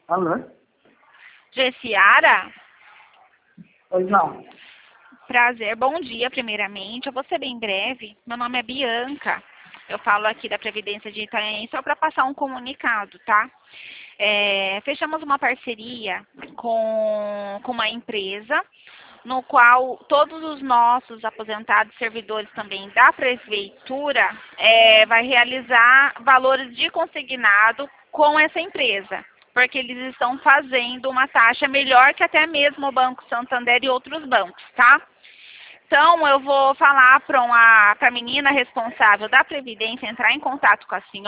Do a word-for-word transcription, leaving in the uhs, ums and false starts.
Alô? Gessiara? Oi, não. Prazer, bom dia primeiramente. Eu vou ser bem breve. Meu nome é Bianca. Eu falo aqui da Previdência de Itanhaém só para passar um comunicado, tá? É, fechamos uma parceria com, com uma empresa, no qual todos os nossos aposentados servidores também da prefeitura é, vai realizar valores de consignado com essa empresa, porque eles estão fazendo uma taxa melhor que até mesmo o Banco Santander e outros bancos, tá? Então, eu vou falar para a menina responsável da Previdência entrar em contato com a senhora.